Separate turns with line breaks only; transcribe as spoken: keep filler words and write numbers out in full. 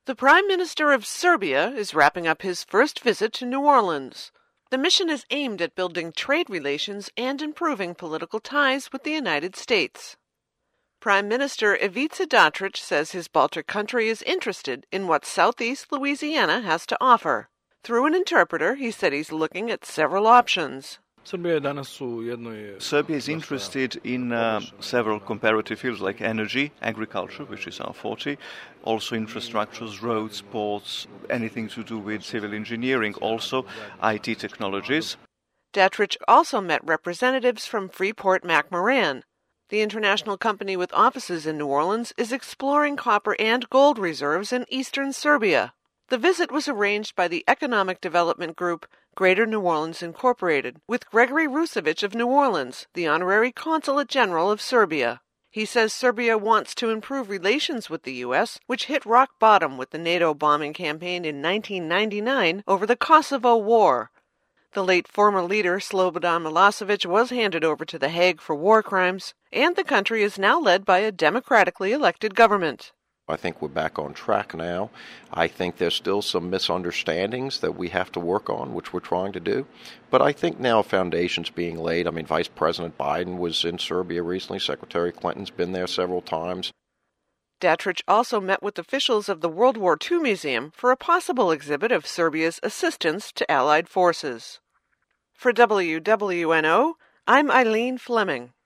The Prime Minister of Serbia is wrapping up his first visit to New Orleans. The mission is aimed at building trade relations and improving political ties with the United States. Prime Minister Ivica Dačić says his Baltic country is interested in what southeast Louisiana has to offer. Through an interpreter, he said he's looking at several options.
Serbia
is interested in uh, several comparative fields like energy, agriculture, which is our forte, also infrastructures, roads, ports, anything to do with civil engineering, also I T technologies.
Dačić also met representatives from Freeport-McMoRan. The international company with offices in New Orleans is exploring copper and gold reserves in eastern Serbia. The visit was arranged by the Economic Development Group Greater New Orleans Incorporated, with Gregory Rusevich of New Orleans, the Honorary Consulate General of Serbia. He says Serbia wants to improve relations with the U S, which hit rock bottom with the NATO bombing campaign in nineteen ninety-nine over the Kosovo War. The late former leader Slobodan Milosevic was handed over to The Hague for war crimes, and the country is now led by a democratically elected government.
I think we're back on track now. I think there's still some misunderstandings that we have to work on, which we're trying to do. But I think now a foundation's being laid. I mean, Vice President Biden was in Serbia recently. Secretary Clinton's been there several times.
Dačić also met with officials of the World War Two Museum for a possible exhibit of Serbia's assistance to Allied forces. For W W N O, I'm Eileen Fleming.